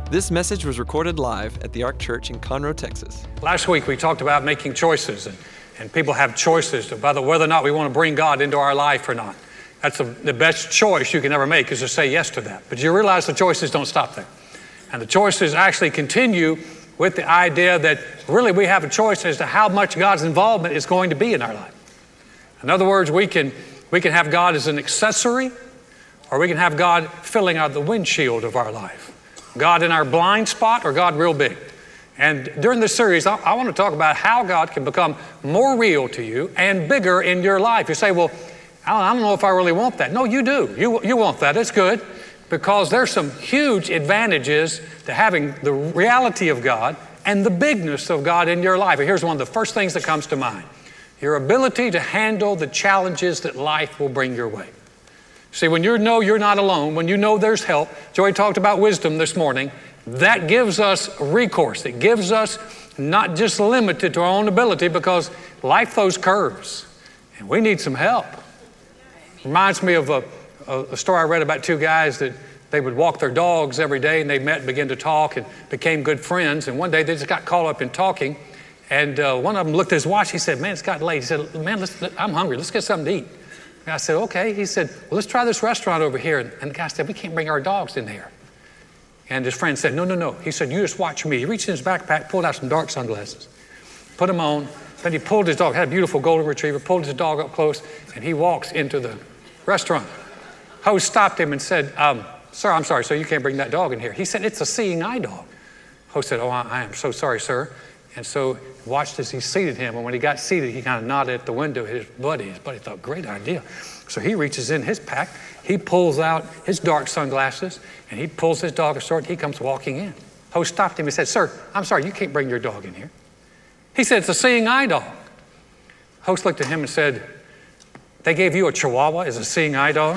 This message was recorded live at the Ark Church in Conroe, Texas. Last week we talked about making choices, and people have choices about whether or not we want to bring God into our life or not. That's the best choice you can ever make, is to say yes to that. But you realize the choices don't stop there. And the choices actually continue with the idea that really we have a choice as to how much God's involvement is going to be in our life. In other words, we can have God as an accessory, or we can have God filling out the windshield of our life. God in our blind spot, or God real big. And during this series, I want to talk about how God can become more real to you and bigger in your life. You say, well, I don't know if I really want that. No, you do. You want that. It's good, because there's some huge advantages to having the reality of God and the bigness of God in your life. And here's one of the first things that comes to mind. Your ability to handle the challenges that life will bring your way. See, when you know you're not alone, when you know there's help, Joey talked about wisdom this morning, that gives us recourse. It gives us not just limited to our own ability, because life throws curves, and we need some help. Reminds me of a story I read about two guys that they would walk their dogs every day, and they met and began to talk and became good friends. And one day they just got caught up in talking, and one of them looked at his watch. He said, man, it's gotten late. He said, man, I'm hungry. Let's get something to eat. And I said, okay. He said, well, let's try this restaurant over here. And the guy said, we can't bring our dogs in here. And his friend said, no. He said, you just watch me. He reached in his backpack, pulled out some dark sunglasses, put them on. Then he pulled his dog, had a beautiful golden retriever, pulled his dog up close, and he walks into the restaurant. Host stopped him and said, sir, I'm sorry, sir, you can't bring that dog in here. He said, it's a seeing eye dog. Host said, oh, I am so sorry, sir. And so watched as he seated him. And when he got seated, he kind of nodded at the window at his buddy. His buddy thought, great idea. So he reaches in his pack. He pulls out his dark sunglasses, and he pulls his dog aside. He comes walking in. Host stopped him and said, sir, I'm sorry, you can't bring your dog in here. He said, it's a seeing eye dog. Host looked at him and said, they gave you a Chihuahua as a seeing eye dog?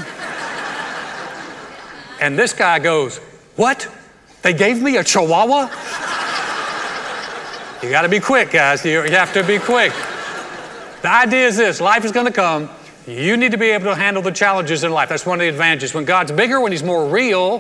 And this guy goes, what? They gave me a Chihuahua? You got to be quick, guys. You have to be quick. The idea is this. Life is going to come. You need to be able to handle the challenges in life. That's one of the advantages. When God's bigger, when He's more real,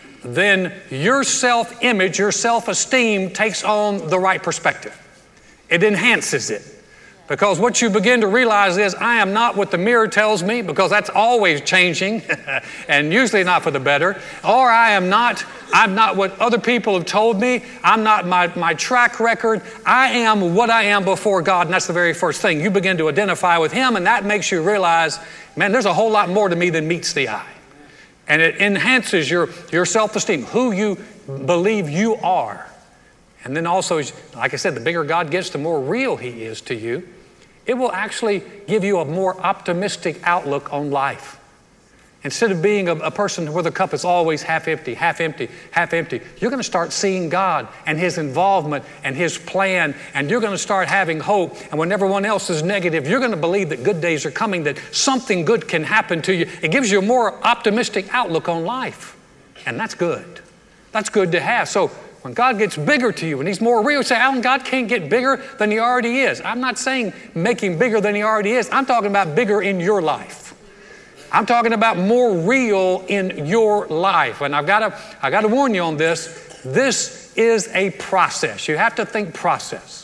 then your self-image, your self-esteem takes on the right perspective. It enhances it. Because what you begin to realize is, I am not what the mirror tells me, because that's always changing and usually not for the better. Or I'm not what other people have told me. I'm not my track record. I am what I am before God, and that's the very first thing. You begin to identify with Him, and that makes you realize, man, there's a whole lot more to me than meets the eye. And it enhances your self-esteem, who you believe you are. And then also, like I said, the bigger God gets, the more real He is to you. It will actually give you a more optimistic outlook on life. Instead of being a person where the cup is always half empty, you're going to start seeing God and His involvement and His plan, and you're going to start having hope. And when everyone else is negative, you're going to believe that good days are coming, that something good can happen to you. It gives you a more optimistic outlook on life. And that's good. That's good to have. So when God gets bigger to you and He's more real, you say, Alan, God can't get bigger than He already is. I'm not saying make Him bigger than He already is. I'm talking about bigger in your life. I'm talking about more real in your life. And I've got to warn you on this. This is a process. You have to think process.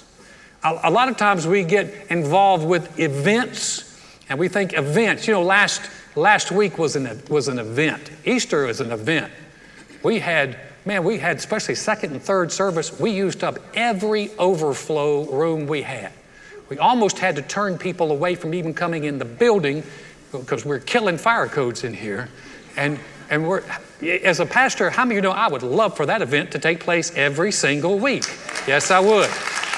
A lot of times we get involved with events, and we think events. You know, last week was an event. Easter is an event. We had, especially second and third service, we used up every overflow room we had. We almost had to turn people away from even coming in the building because we're killing fire codes in here. And we're, as a pastor, how many of you know I would love for that event to take place every single week? Yes, I would.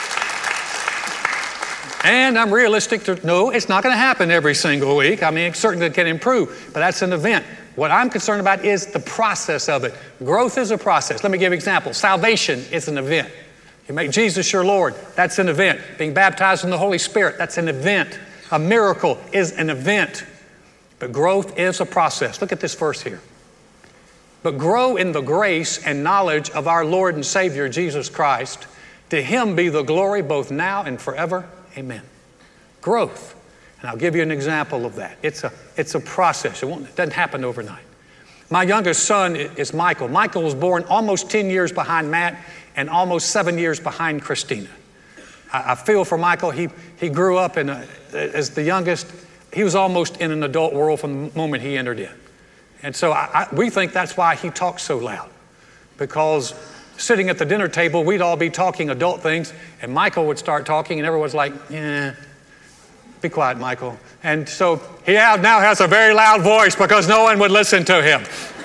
And I'm realistic to, no, it's not going to happen every single week. I mean, it certainly can improve, but that's an event. What I'm concerned about is the process of it. Growth is a process. Let me give an example. Salvation is an event. You make Jesus your Lord, that's an event. Being baptized in the Holy Spirit, that's an event. A miracle is an event. But growth is a process. Look at this verse here. But grow in the grace and knowledge of our Lord and Savior, Jesus Christ. To Him be the glory both now and forever. Amen. Growth. And I'll give you an example of that. It's a process. It doesn't happen overnight. My youngest son is Michael. Michael was born almost 10 years behind Matt and almost 7 years behind Christina. I feel for Michael. He grew up as the youngest. He was almost in an adult world from the moment he entered in. And so we think that's why he talks so loud. Because sitting at the dinner table, we'd all be talking adult things, and Michael would start talking, and everyone's like, be quiet, Michael. And so he now has a very loud voice because no one would listen to him.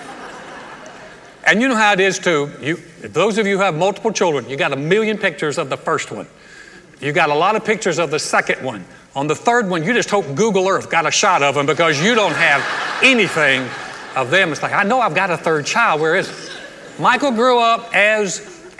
And you know how it is too. Those of you who have multiple children, you got 1 million pictures of the first one. You got a lot of pictures of the second one. On the third one, you just hope Google Earth got a shot of them because you don't have anything of them. It's like, I know I've got a third child. Where is it? Michael grew up as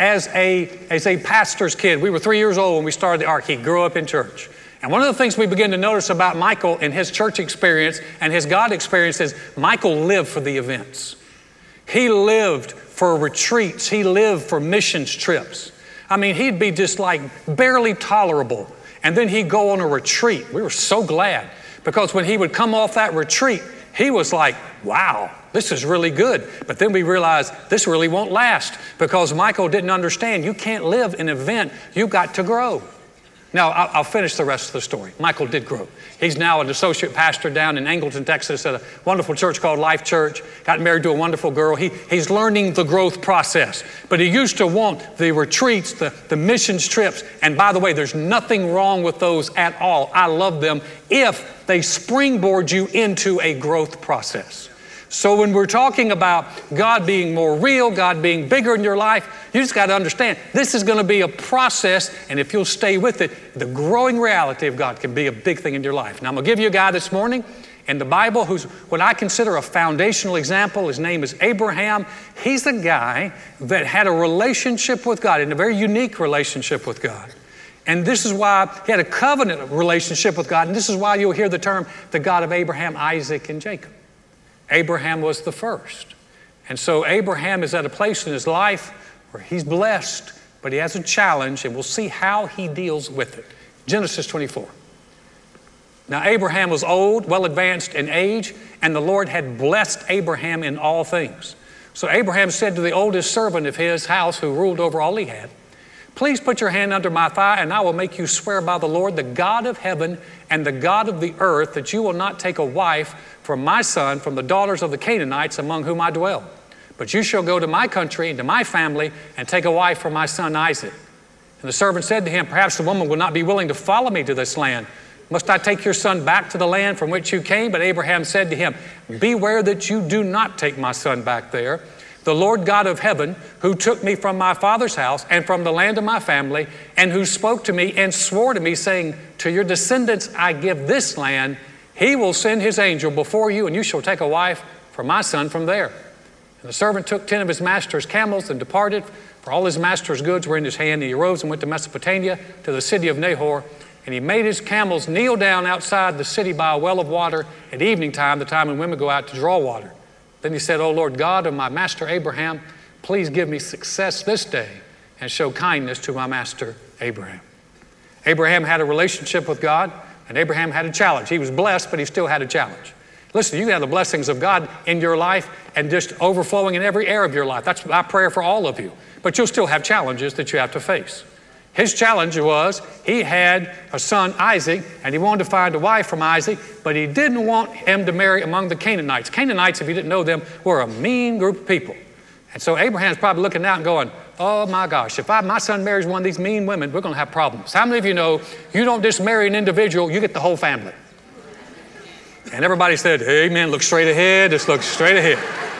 a pastor's kid. We were 3 years old when we started the Ark. He grew up in church. And one of the things we begin to notice about Michael in his church experience and his God experience is Michael lived for the events. He lived for retreats. He lived for missions trips. I mean, he'd be just like barely tolerable. And then he'd go on a retreat. We were so glad because when he would come off that retreat, he was like, wow, this is really good. But then we realized this really won't last because Michael didn't understand you can't live in an event. You've got to grow. Now, I'll finish the rest of the story. Michael did grow. He's now an associate pastor down in Angleton, Texas at a wonderful church called Life Church. Got married to a wonderful girl. He's learning the growth process. But he used to want the retreats, the missions trips. And by the way, there's nothing wrong with those at all. I love them if they springboard you into a growth process. So when we're talking about God being more real, God being bigger in your life, you just got to understand this is going to be a process, and if you'll stay with it, the growing reality of God can be a big thing in your life. Now, I'm going to give you a guy this morning in the Bible who's what I consider a foundational example. His name is Abraham. He's a guy that had a relationship with God, and a very unique relationship with God. And this is why he had a covenant relationship with God, and this is why you'll hear the term the God of Abraham, Isaac, and Jacob. Abraham was the first. And so Abraham is at a place in his life where he's blessed, but he has a challenge, and we'll see how he deals with it. Genesis 24. Now Abraham was old, well advanced in age, and the Lord had blessed Abraham in all things. So Abraham said to the oldest servant of his house, who ruled over all he had, please put your hand under my thigh, and I will make you swear by the Lord, the God of heaven and the God of the earth, that you will not take a wife from my son, from the daughters of the Canaanites among whom I dwell. But you shall go to my country and to my family and take a wife for my son Isaac. And the servant said to him, perhaps the woman will not be willing to follow me to this land. Must I take your son back to the land from which you came? But Abraham said to him, beware that you do not take my son back there. The Lord God of heaven, who took me from my father's house and from the land of my family, and who spoke to me and swore to me, saying, to your descendants I give this land, he will send his angel before you, and you shall take a wife for my son from there. And the servant took 10 of his master's camels and departed, for all his master's goods were in his hand. And he arose and went to Mesopotamia, to the city of Nahor, and he made his camels kneel down outside the city by a well of water at evening time, the time when women go out to draw water. Then he said, O Lord God of my master Abraham, please give me success this day and show kindness to my master Abraham. Abraham had a relationship with God, and Abraham had a challenge. He was blessed, but he still had a challenge. Listen, you can have the blessings of God in your life and just overflowing in every area of your life. That's my prayer for all of you. But you'll still have challenges that you have to face. His challenge was he had a son, Isaac, and he wanted to find a wife from Isaac, but he didn't want him to marry among the Canaanites. Canaanites, if you didn't know them, were a mean group of people. And so Abraham's probably looking out and going, oh my gosh, if my son marries one of these mean women, we're going to have problems. How many of you know you don't just marry an individual, you get the whole family? And everybody said, amen, look straight ahead, just look straight ahead.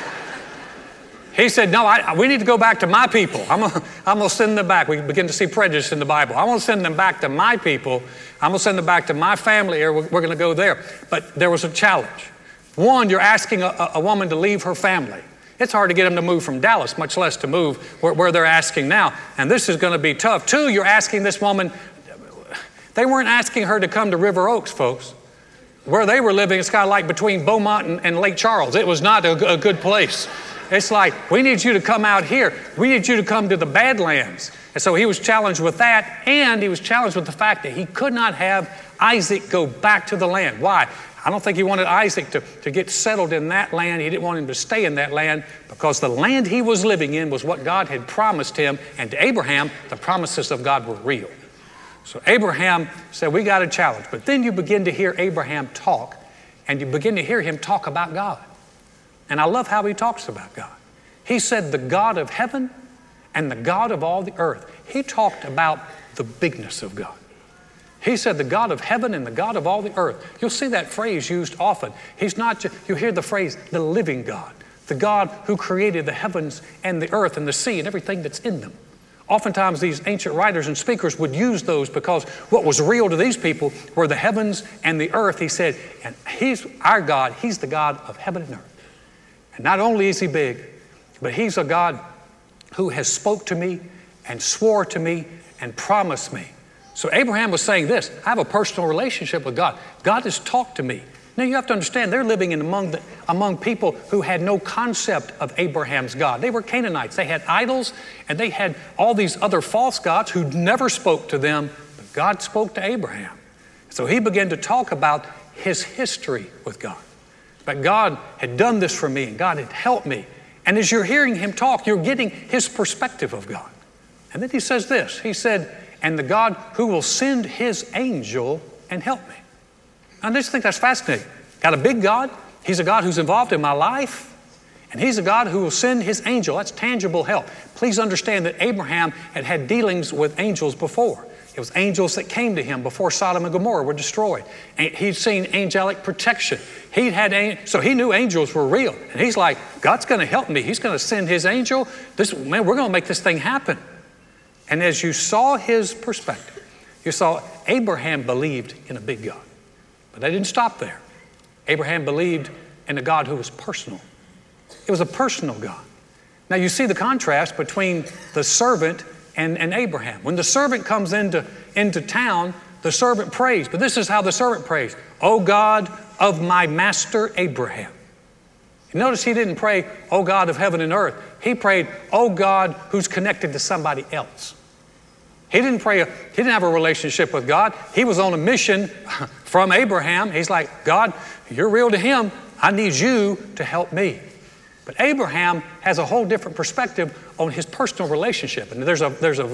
He said, no, we need to go back to my people. I'm going to send them back. We begin to see prejudice in the Bible. I want to send them back to my people. I'm going to send them back to my family, or we're going to go there. But there was a challenge. One, you're asking a woman to leave her family. It's hard to get them to move from Dallas, much less to move where they're asking now. And this is going to be tough. Two, you're asking this woman, they weren't asking her to come to River Oaks, folks. Where they were living, it's kind of like between Beaumont and Lake Charles. It was not a good place. It's like, we need you to come out here. We need you to come to the Badlands. And so he was challenged with that, and he was challenged with the fact that he could not have Isaac go back to the land. Why? I don't think he wanted Isaac to get settled in that land. He didn't want him to stay in that land because the land he was living in was what God had promised him. And to Abraham, the promises of God were real. So Abraham said, we got a challenge. But then you begin to hear Abraham talk, and you begin to hear him talk about God. And I love how he talks about God. He said, the God of heaven and the God of all the earth. He talked about the bigness of God. He said, the God of heaven and the God of all the earth. You'll see that phrase used often. He's not just, you hear the phrase, the living God, the God who created the heavens and the earth and the sea and everything that's in them. Oftentimes these ancient writers and speakers would use those because what was real to these people were the heavens and the earth. He said, and he's our God. He's the God of heaven and earth. And not only is he big, but he's a God who has spoke to me and swore to me and promised me. So Abraham was saying this, I have a personal relationship with God. God has talked to me. Now you have to understand, they're living among people who had no concept of Abraham's God. They were Canaanites. They had idols and they had all these other false gods who never spoke to them, but God spoke to Abraham. So he began to talk about his history with God. But God had done this for me and God had helped me. And as you're hearing him talk, you're getting his perspective of God. And then he says this, he said, and the God who will send his angel and help me. I just think that's fascinating. Got a big God. He's a God who's involved in my life. And he's a God who will send his angel. That's tangible help. Please understand that Abraham had had dealings with angels before. It was angels that came to him before Sodom and Gomorrah were destroyed. He'd seen angelic protection. So he knew angels were real. And he's like, God's going to help me. He's going to send his angel. We're going to make this thing happen. And as you saw his perspective, you saw Abraham believed in a big God. But they didn't stop there. Abraham believed in a God who was personal. It was a personal God. Now you see the contrast between the servant and Abraham. When the servant comes into town, the servant prays. But this is how the servant prays. O God of my master Abraham. And notice he didn't pray, O God of heaven and earth. He prayed, O God who's connected to somebody else. He didn't have a relationship with God. He was on a mission from Abraham. He's like, God, you're real to him. I need you to help me. But Abraham has a whole different perspective on his personal relationship. And there's a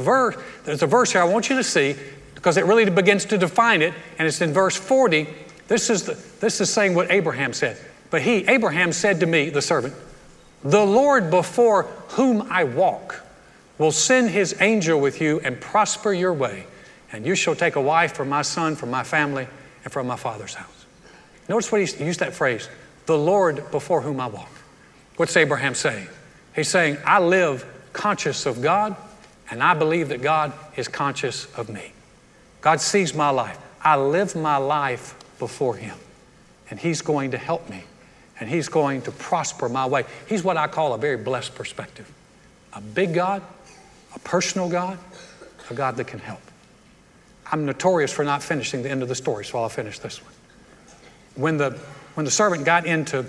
verse here I want you to see because it really begins to define it. And it's in verse 40. This is saying what Abraham said. But Abraham said to me, the servant, the Lord before whom I walk will send his angel with you and prosper your way. And you shall take a wife for my son, for my family, and from my father's house. Notice what he used that phrase, the Lord before whom I walk. What's Abraham saying? He's saying, I live conscious of God, and I believe that God is conscious of me. God sees my life. I live my life before him, and he's going to help me, and he's going to prosper my way. He's what I call a very blessed perspective. A big God, a personal God, a God that can help. I'm notorious for not finishing the end of the story, so I'll finish this one. When the servant got into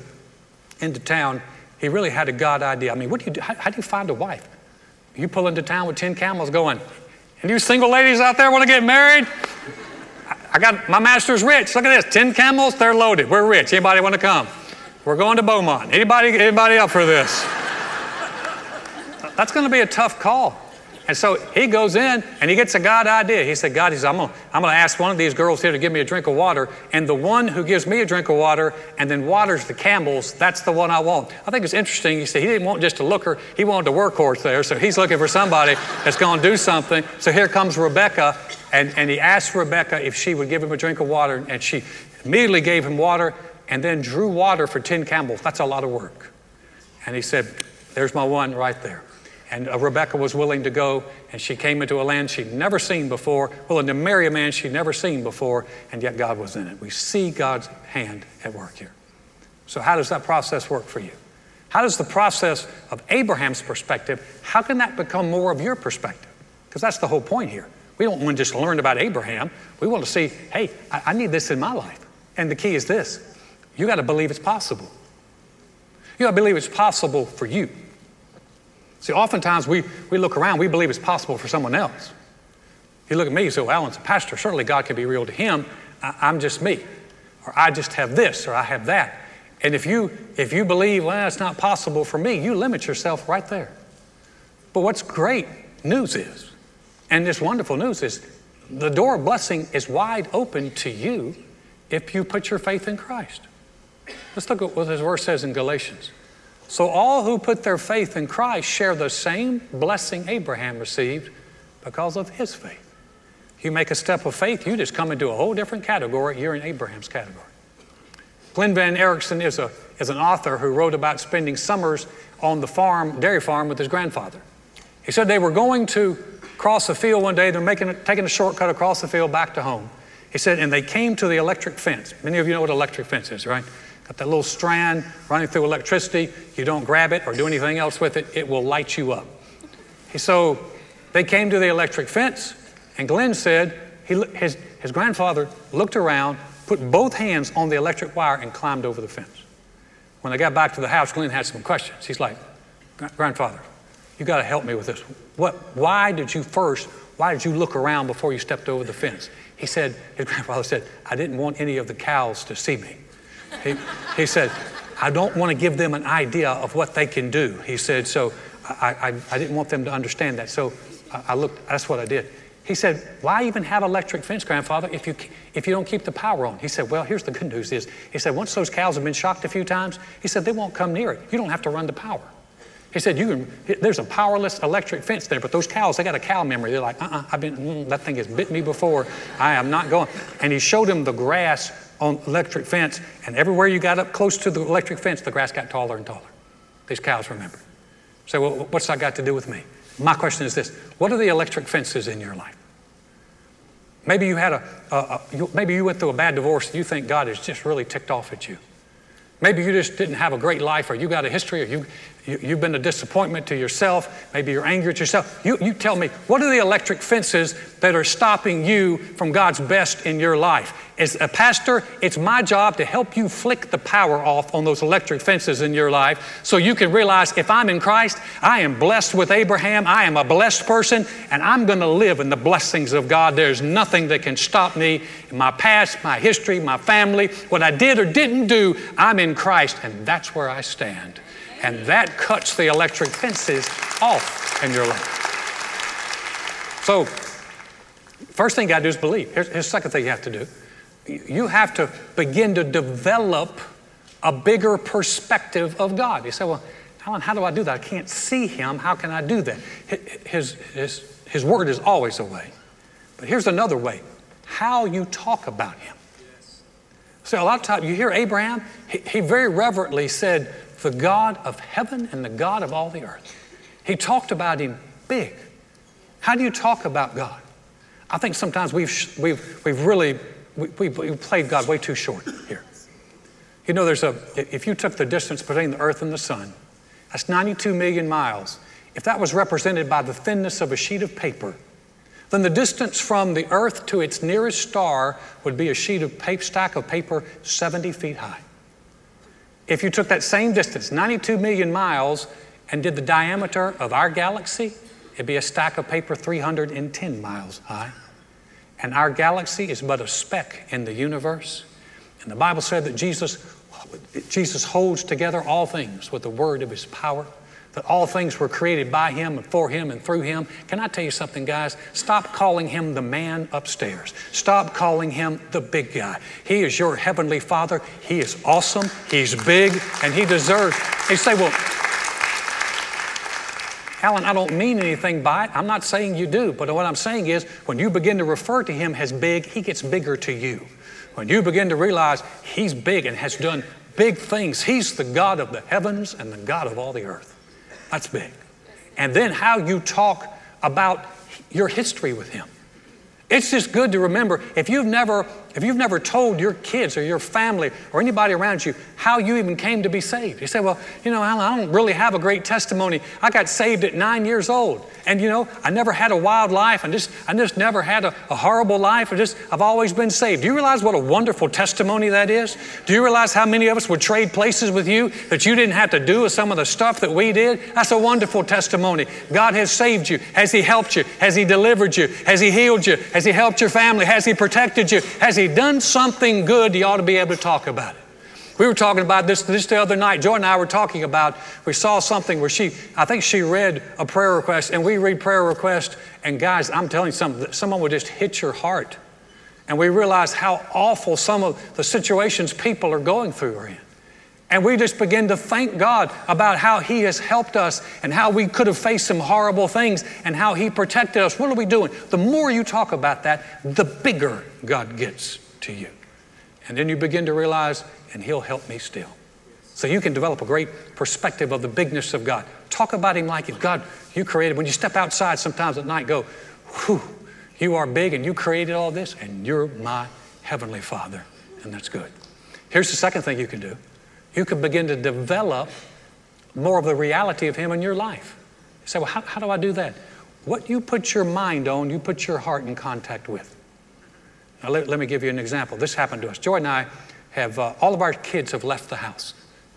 town, he really had a God idea. I mean, what do you do? How do you find a wife? You pull into town with 10 camels going, and you single ladies out there want to get married? I got, my master's rich. Look at this, 10 camels, they're loaded. We're rich. Anybody want to come? We're going to Beaumont. Anybody up for this? That's going to be a tough call. And so he goes in and he gets a God idea. He said, God, I'm going to ask one of these girls here to give me a drink of water. And the one who gives me a drink of water and then waters the camels, that's the one I want. I think it's interesting. He said he didn't want just a looker. He wanted a workhorse there. So he's looking for somebody that's going to do something. So here comes Rebecca. And he asked Rebecca if she would give him a drink of water. And she immediately gave him water and then drew water for 10 camels. That's a lot of work. And he said, there's my one right there. And Rebecca was willing to go, and she came into a land she'd never seen before, willing to marry a man she'd never seen before, and yet God was in it. We see God's hand at work here. So how does that process work for you? How does the process of Abraham's perspective, how can that become more of your perspective? Because that's the whole point here. We don't want to just learn about Abraham. We want to see, hey, I need this in my life. And the key is this. You got to believe it's possible. You got to believe it's possible for you. See, oftentimes we look around, we believe it's possible for someone else. You look at me, you say, well, Alan's a pastor. Certainly God can be real to him. I'm just me. or I just have this, or I have that. And if you believe, well, it's not possible for me, you limit yourself right there. But what's great news is, and this wonderful news is, the door of blessing is wide open to you if you put your faith in Christ. Let's look at what this verse says in Galatians. So all who put their faith in Christ share the same blessing Abraham received because of his faith. You make a step of faith, you just come into a whole different category. You're in Abraham's category. Glenn Van Erickson is an author who wrote about spending summers on the dairy farm with his grandfather. He said they were going to cross a field one day. They're taking a shortcut across the field back to home. He said, and they came to the electric fence. Many of you know what an electric fence is, right? Got that little strand running through electricity. You don't grab it or do anything else with it, it will light you up. So they came to the electric fence, and Glenn said his grandfather looked around, put both hands on the electric wire, and climbed over the fence. When they got back to the house, Glenn had some questions. He's like, grandfather, you got to help me with this. Why did you look around before you stepped over the fence? His grandfather said, I didn't want any of the cows to see me. He said, I don't want to give them an idea of what they can do. He said, so I didn't want them to understand that. So I looked, that's what I did. He said, why even have electric fence, grandfather, if you don't keep the power on? He said, well, here's the good news is, he said, once those cows have been shocked a few times, he said, they won't come near it. You don't have to run the power. He said, there's a powerless electric fence there, but those cows, they got a cow memory. They're like, that thing has bit me before. I am not going. And he showed him the grass on electric fence, and everywhere you got up close to the electric fence, the grass got taller and taller. These cows remembered. So, well, what's that got to do with me? My question is this: what are the electric fences in your life? Maybe you had maybe you went through a bad divorce and you think God is just really ticked off at you. Maybe you just didn't have a great life, or you got a history, or you've been a disappointment to yourself. Maybe you're angry at yourself. You tell me, what are the electric fences that are stopping you from God's best in your life? As a pastor, it's my job to help you flick the power off on those electric fences in your life so you can realize if I'm in Christ, I am blessed with Abraham. I am a blessed person, and I'm going to live in the blessings of God. There's nothing that can stop me in my past, my history, my family, what I did or didn't do. I'm in Christ, and that's where I stand. And that cuts the electric fences off in your life. So, first thing you got to do is believe. Here's the second thing you have to do. You have to begin to develop a bigger perspective of God. You say, well, Alan, how do I do that? I can't see Him. How can I do that? His word is always a way. But here's another way. How you talk about Him. So a lot of times you hear Abraham, he very reverently said, the God of heaven and the God of all the earth. He talked about Him big. How do you talk about God? I think sometimes we've played God way too short here. You know, if you took the distance between the earth and the sun, that's 92 million miles. If that was represented by the thinness of a sheet of paper, then the distance from the earth to its nearest star would be a stack of paper 70 feet high. If you took that same distance, 92 million miles, and did the diameter of our galaxy, it'd be a stack of paper 310 miles high. And our galaxy is but a speck in the universe. And the Bible said that Jesus holds together all things with the word of His power, that all things were created by Him and for Him and through Him. Can I tell you something, guys? Stop calling Him the man upstairs. Stop calling Him the big guy. He is your heavenly Father. He is awesome. He's big, and He deserves. You say, well, Alan, I don't mean anything by it. I'm not saying you do, but what I'm saying is when you begin to refer to Him as big, He gets bigger to you. When you begin to realize He's big and has done big things, He's the God of the heavens and the God of all the earth. That's big. And then how you talk about your history with Him. It's just good to remember, if you've never told your kids or your family or anybody around you how you even came to be saved. You say, well, Alan, I don't really have a great testimony. I got saved at 9 years old. And I never had a wild life. I just never had a horrible life. I've always been saved. Do you realize what a wonderful testimony that is? Do you realize how many of us would trade places with you that you didn't have to do with some of the stuff that we did? That's a wonderful testimony. God has saved you. Has He helped you? Has He delivered you? Has He healed you? Has He helped your family? Has He protected you? Has He he done something good, you ought to be able to talk about it. We were talking about this the other night. Joy and I were talking about, we saw something where I think she read a prayer request, and we read prayer requests, and guys, I'm telling you something, someone would just hit your heart. And we realized how awful some of the situations people are going through are in. And we just begin to thank God about how he has helped us and how we could have faced some horrible things and how he protected us. What are we doing? The more you talk about that, the bigger God gets to you. And then you begin to realize, and he'll help me still. So you can develop a great perspective of the bigness of God. Talk about him like if God, you created. When you step outside sometimes at night, go, whew, you are big and you created all this and you're my heavenly Father. And that's good. Here's the second thing you can do. You can begin to develop more of the reality of him in your life. You say, well, how do I do that? What you put your mind on, you put your heart in contact with. Now, let me give you an example. This happened to us. Joy and I have, all of our kids have left the house.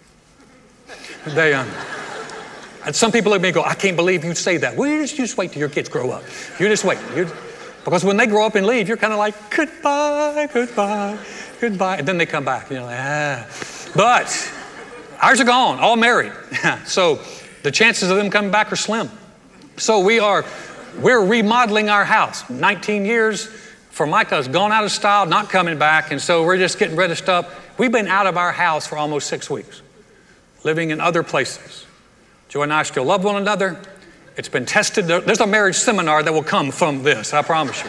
They, and some people look at me and go, I can't believe you'd say that. Well, you just wait till your kids grow up. You just wait. Because when they grow up and leave, you're kind of like, goodbye, goodbye, goodbye. And then they come back. And you're like, ah. But ours are gone, all married. So the chances of them coming back are slim. So we're remodeling our house. 19 years for Micah has gone out of style, not coming back. And so we're just getting rid of stuff. We've been out of our house for almost 6 weeks, living in other places. Joy and I still love one another. It's been tested. There's a marriage seminar that will come from this, I promise you.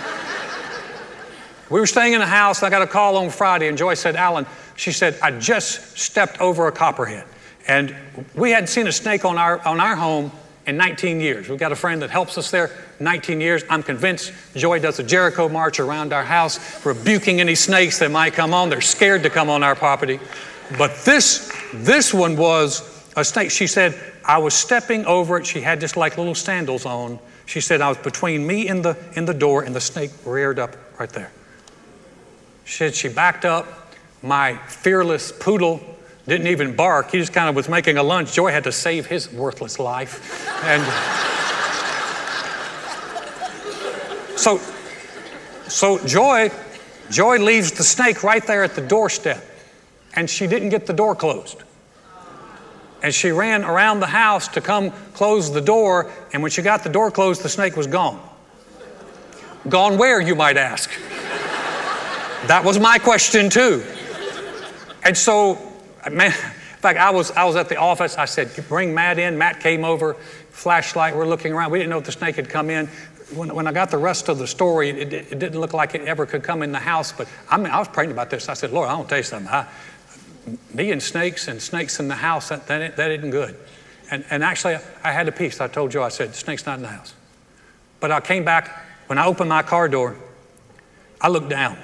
We were staying in a house. I got a call on Friday, and Joy said, Alan, she said, I just stepped over a copperhead. And we hadn't seen a snake on our home in 19 years. We've got a friend that helps us there 19 years. I'm convinced Joy does a Jericho march around our house, rebuking any snakes that might come on. They're scared to come on our property. But this one was a snake. She said, I was stepping over it. She had just like little sandals on. She said, I was between me and the door, and the snake reared up right there. She said she backed up. My fearless poodle didn't even bark. He just kind of was making a lunge. Joy had to save his worthless life. And so Joy leaves the snake right there at the doorstep. And she didn't get the door closed. And she ran around the house to come close the door. And when she got the door closed, the snake was gone. Gone where, you might ask? That was my question too. And so, man, in fact, I was at the office. I said, bring Matt in. Matt came over, flashlight. We're looking around. We didn't know if the snake had come in. When I got the rest of the story, it didn't look like it ever could come in the house. But I was praying about this. I said, Lord, I want to tell you something. Me and snakes in the house, that isn't good. And actually, I had a peace. I told Joe, I said, the snake's not in the house. But I came back. When I opened my car door, I looked down.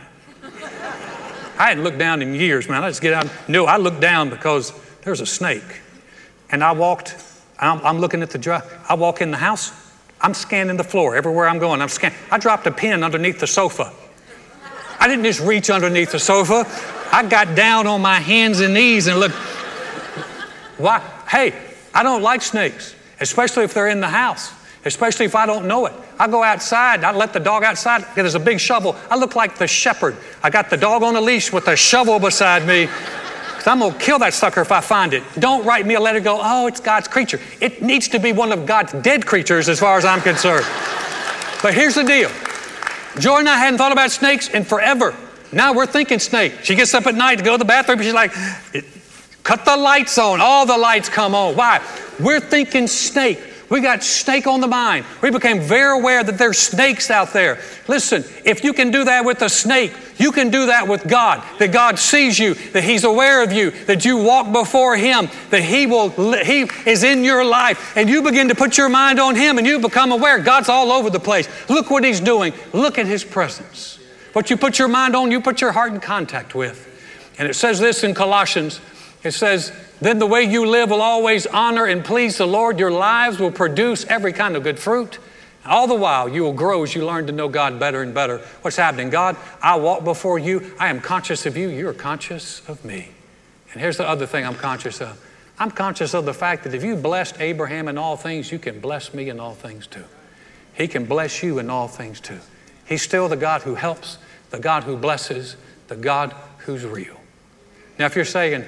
I hadn't looked down in years, man. I just get out. No, I looked down because there's a snake. And I'm looking at the drive. I walk in the house. I'm scanning the floor. Everywhere I'm going, I'm scanning. I dropped a pin underneath the sofa. I didn't just reach underneath the sofa. I got down on my hands and knees and looked. Why? Hey, I don't like snakes, especially if they're in the house, especially if I don't know it. I go outside. I let the dog outside. There's a big shovel. I look like the shepherd. I got the dog on a leash with a shovel beside me. Because I'm going to kill that sucker if I find it. Don't write me a letter go, oh, it's God's creature. It needs to be one of God's dead creatures as far as I'm concerned. But here's the deal. Joy and I hadn't thought about snakes in forever. Now we're thinking snake. She gets up at night to go to the bathroom. And she's like, cut the lights on. All the lights come on. Why? We're thinking snake. We got snake on the mind. We became very aware that there's snakes out there. Listen, if you can do that with a snake, you can do that with God. That God sees you, that He's aware of you, that you walk before Him, that He is in your life, and you begin to put your mind on Him and you become aware. God's all over the place. Look what He's doing. Look at His presence. What you put your mind on, you put your heart in contact with. And it says this in Colossians. It says, then the way you live will always honor and please the Lord. Your lives will produce every kind of good fruit. All the while, you will grow as you learn to know God better and better. What's happening? God, I walk before you. I am conscious of you. You're conscious of me. And here's the other thing I'm conscious of. I'm conscious of the fact that if you blessed Abraham in all things, you can bless me in all things too. He can bless you in all things too. He's still the God who helps, the God who blesses, the God who's real. Now, if you're saying,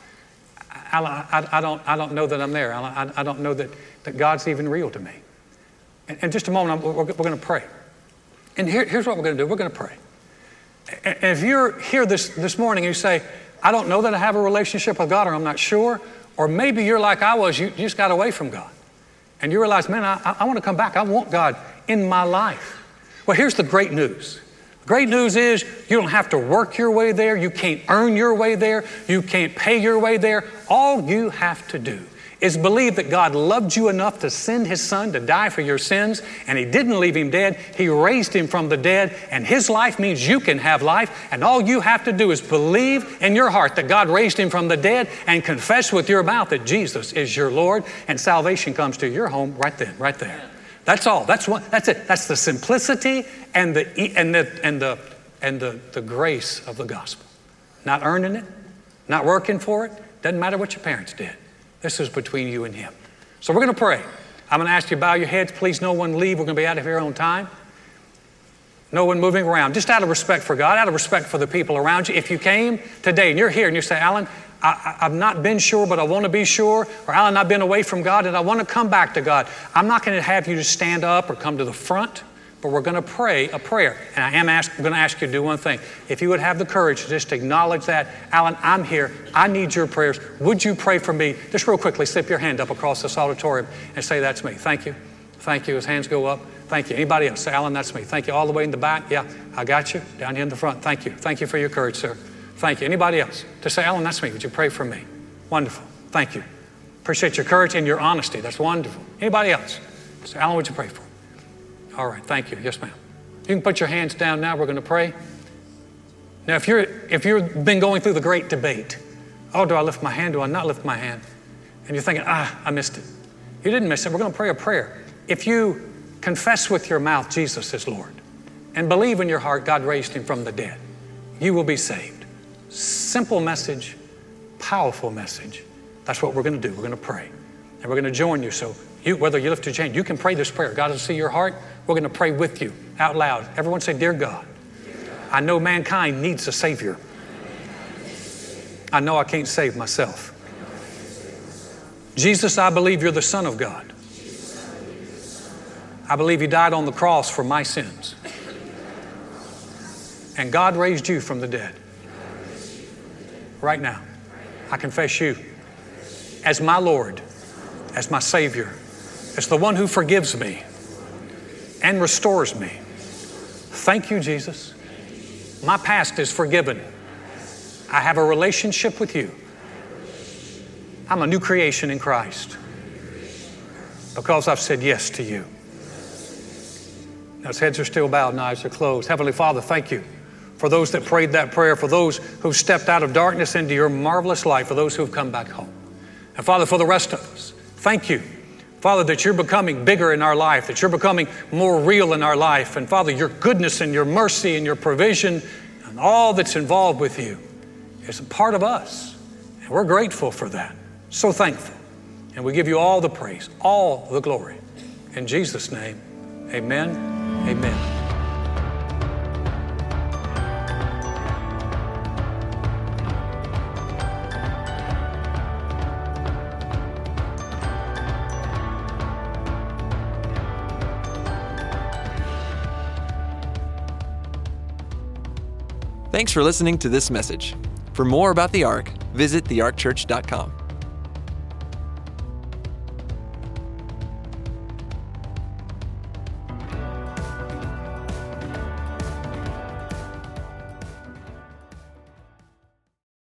Alan, I don't know that I'm there. Alan, I don't know that God's even real to me. In just a moment, we're going to pray. And here's what we're going to do. We're going to pray. And if you're here this morning and you say, I don't know that I have a relationship with God, or I'm not sure, or maybe you're like I was, you just got away from God. And you realize, man, I want to come back. I want God in my life. Well, here's the great news. The great news is you don't have to work your way there. You can't earn your way there. You can't pay your way there. All you have to do is believe that God loved you enough to send His Son to die for your sins, and He didn't leave Him dead. He raised Him from the dead, and His life means you can have life, and all you have to do is believe in your heart that God raised Him from the dead and confess with your mouth that Jesus is your Lord, and salvation comes to your home right then, right there. That's all. That's it. That's the simplicity and the grace of the gospel. Not earning it, not working for it. Doesn't matter what your parents did. This is between you and Him. So we're going to pray. I'm going to ask you to bow your heads. Please, no one leave. We're going to be out of here on time. No one moving around. Just out of respect for God, out of respect for the people around you. If you came today and you're here and you say, Alan, I've not been sure, but I want to be sure. Or Alan, I've been away from God and I want to come back to God. I'm not going to have you to stand up or come to the front, but we're going to pray a prayer. And I'm going to ask you to do one thing. If you would have the courage to just acknowledge that, Alan, I'm here. I need your prayers. Would you pray for me? Just real quickly, slip your hand up across this auditorium and say, that's me. Thank you. Thank you. His hands go up. Thank you. Anybody else? Say, Alan, that's me. Thank you. All the way in the back. Yeah, I got you. Down here in the front. Thank you. Thank you for your courage, sir. Thank you. Anybody else? Just say, Alan, that's me. Would you pray for me? Wonderful. Thank you. Appreciate your courage and your honesty. That's wonderful. Anybody else? Say, Alan, would you pray for me? All right, thank you. Yes, ma'am. You can put your hands down now. We're going to pray. Now, if you've been going through the great debate, oh, do I lift my hand? Do I not lift my hand? And you're thinking, I missed it. You didn't miss it. We're going to pray a prayer. If you confess with your mouth Jesus is Lord and believe in your heart God raised Him from the dead, you will be saved. Simple message, powerful message. That's what we're going to do. We're going to pray. And we're going to join you. So whether you lift your hand, you can pray this prayer. God will see your heart. We're going to pray with you out loud. Everyone say, Dear God, I know mankind needs a Savior. I know I can't save myself. Jesus, I believe you're the Son of God. I believe you died on the cross for my sins. And God raised you from the dead. Right now, I confess you as my Lord, as my Savior, as the one who forgives me and restores me. Thank you, Jesus. My past is forgiven. I have a relationship with you. I'm a new creation in Christ because I've said yes to you. Now, his heads are still bowed and eyes are closed. Heavenly Father, thank you for those that prayed that prayer, for those who've stepped out of darkness into your marvelous light, for those who've come back home. And Father, for the rest of us, thank you, Father, that you're becoming bigger in our life, that you're becoming more real in our life. And Father, your goodness and your mercy and your provision and all that's involved with you is a part of us. And we're grateful for that. So thankful. And we give you all the praise, all the glory. In Jesus' name, amen, amen. Thanks for listening to this message. For more about the Ark, visit thearkchurch.com.